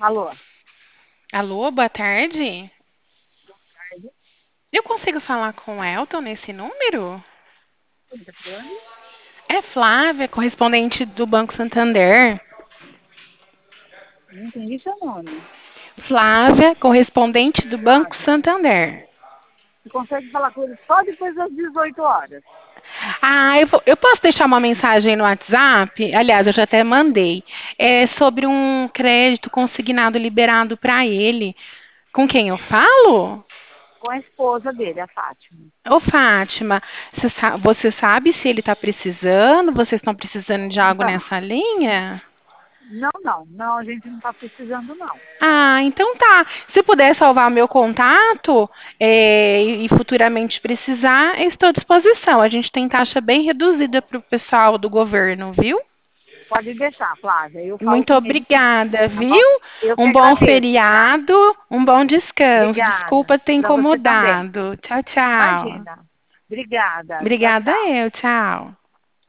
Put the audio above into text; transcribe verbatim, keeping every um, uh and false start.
Alô, Alô, boa tarde. tarde. Eu consigo falar com o Elton nesse número? Quem tá falando? É Flávia, correspondente do Banco Santander. Não entendi seu nome. Flávia, correspondente do Banco Flávia. Santander. Você consegue falar com ele só depois das dezoito horas. Ah, eu, vou- eu posso deixar uma mensagem no WhatsApp? Aliás, eu já até mandei. É sobre um crédito consignado liberado para ele. Com quem eu falo? Com a esposa dele, a Fátima. Ô, Fátima, você sa- você sabe se ele está precisando? Vocês estão precisando de algo Então, nessa linha? não, não. Não, a gente não está precisando, não. Ah, então tá. Se puder salvar meu contato, é, e e futuramente precisar, eu estou à disposição. A gente tem taxa bem reduzida para o pessoal do governo, viu? Pode deixar, Flávia. Eu falo Muito com ele sim. obrigada, Tá bom? viu? Eu que Um bom agradeço, tá? feriado, um bom descanso. Obrigada. Desculpa ter Para você também. incomodado. Tchau, tchau. Imagina. Obrigada. Tchau, Obrigada tchau. eu, tchau.